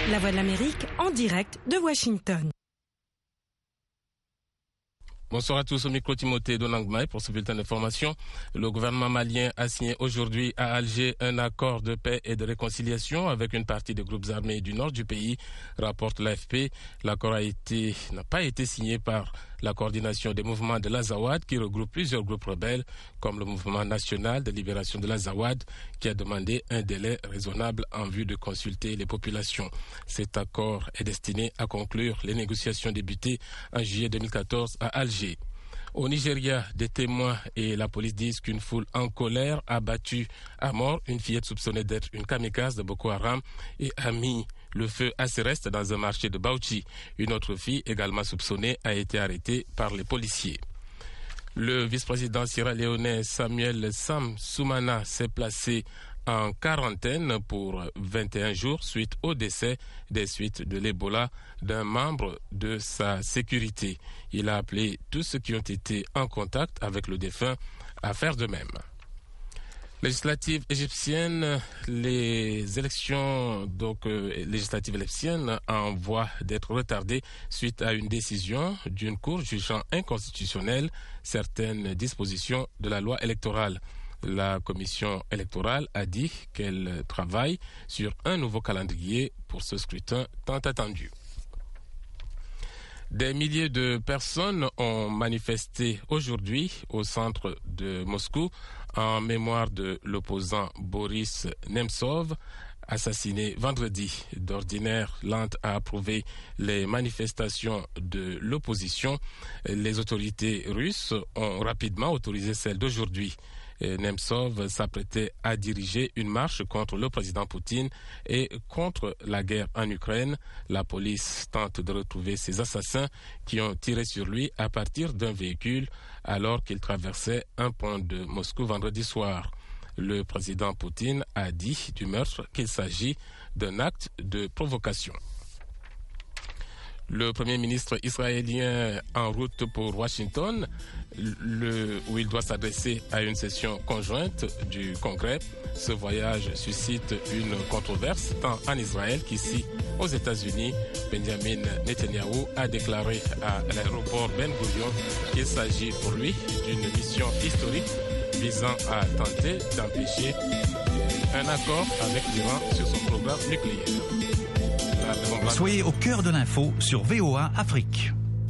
La Voix de l'Amérique en direct de Washington. Bonsoir à tous, au micro Timothée Donangmaï pour ce bulletin d'information. Le gouvernement malien a signé aujourd'hui à Alger un accord de paix et de réconciliation avec une partie des groupes armés du nord du pays, rapporte l'AFP. L'accord n'a pas été signé par la coordination des mouvements de l'Azawad qui regroupe plusieurs groupes rebelles comme le mouvement national de libération de l'Azawad qui a demandé un délai raisonnable en vue de consulter les populations. Cet accord est destiné à conclure les négociations débutées en juillet 2014 à Alger. Au Nigeria, des témoins et la police disent qu'une foule en colère a battu à mort une fillette soupçonnée d'être une kamikaze de Boko Haram et a mis le feu à ses restes dans un marché de Bauchi. Une autre fille, également soupçonnée, a été arrêtée par les policiers. Le vice-président sierra-léonais Samuel Sam Soumana s'est placé en quarantaine pour 21 jours suite au décès des suites de l'Ebola d'un membre de sa sécurité. Il a appelé tous ceux qui ont été en contact avec le défunt à faire de même. Législative égyptienne, les élections législatives égyptiennes en voie d'être retardées suite à une décision d'une cour jugeant inconstitutionnelles certaines dispositions de la loi électorale. La commission électorale a dit qu'elle travaille sur un nouveau calendrier pour ce scrutin tant attendu. Des milliers de personnes ont manifesté aujourd'hui au centre de Moscou en mémoire de l'opposant Boris Nemtsov, assassiné vendredi. D'ordinaire, lente à approuver les manifestations de l'opposition. Les autorités russes ont rapidement autorisé celles d'aujourd'hui. Nemtsov s'apprêtait à diriger une marche contre le président Poutine et contre la guerre en Ukraine. La police tente de retrouver ces assassins qui ont tiré sur lui à partir d'un véhicule alors qu'il traversait un pont de Moscou vendredi soir. Le président Poutine a dit du meurtre qu'il s'agit d'un acte de provocation. Le Premier ministre israélien en route pour Washington, où il doit s'adresser à une session conjointe du Congrès. Ce voyage suscite une controverse tant en Israël qu'ici aux États-Unis. Benjamin Netanyahu a déclaré à l'aéroport Ben Gurion qu'il s'agit pour lui d'une mission historique visant à tenter d'empêcher un accord avec l'Iran sur son programme nucléaire. Soyez au cœur de l'info sur VOA Afrique.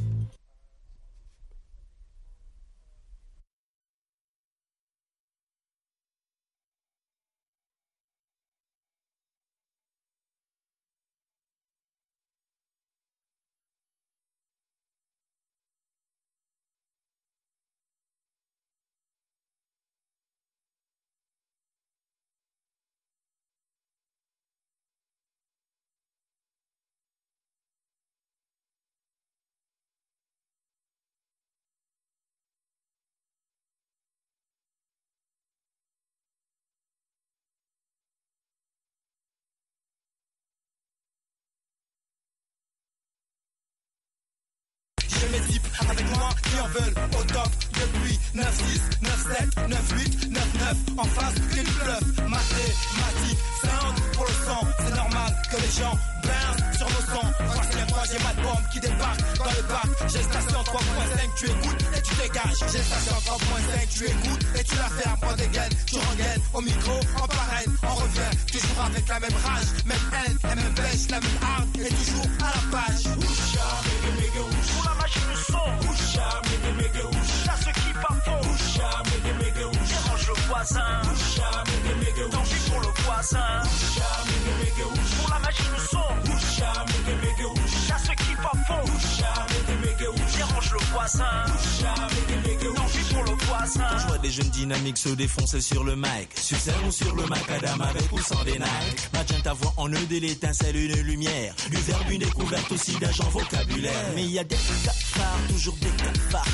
Mes types avec moi qui en veulent au top depuis 9-6, 9-7, 9-8, 9-9 en face que du bluff, mathématiques, sound pour le sang, c'est normal que les gens bouncent sur nos sons. Voici les moi j'ai ma bombe qui débarque dans le bac. J'ai station 3.5, tu écoutes et tu dégages. J'ai station 3.5, tu écoutes et tu la fermes. On dégaine, tu rengaines au micro, en parraine, on revient toujours avec la même rage, même haine, la même pêche, la même arme et toujours à la page. Pour la machine de son, là ceux qui bafouent, dérange le voisin, danger pour le voisin. Pour la machine de son, là ceux qui bafouent, dérange le voisin, danger pour le voisin. Je vois des jeunes dynamiques se défoncer sur le mic, sur scène ou sur le macadam avec ou sans des Nike. Magenta voix en eux de l'étincelle, une lumière, du verbe une découverte aussi d'un genre vocabulaire. Mais il y a des cafards, toujours des cafards.